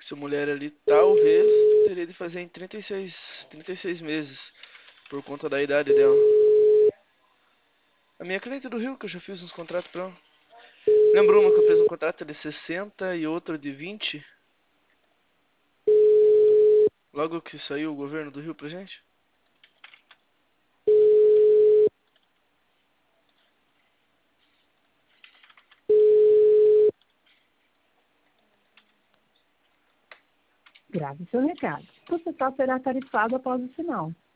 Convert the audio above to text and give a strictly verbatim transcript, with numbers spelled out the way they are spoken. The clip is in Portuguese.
Essa mulher ali talvez teria de fazer em trinta e seis, trinta e seis meses, por conta da idade dela. A minha cliente do Rio, que eu já fiz uns contratos pra ela. Lembrou uma que eu fiz um contrato de sessenta e outro de vinte? Logo que saiu o governo do Rio pra gente? Grave seu recado. O total será tarifado após o sinal.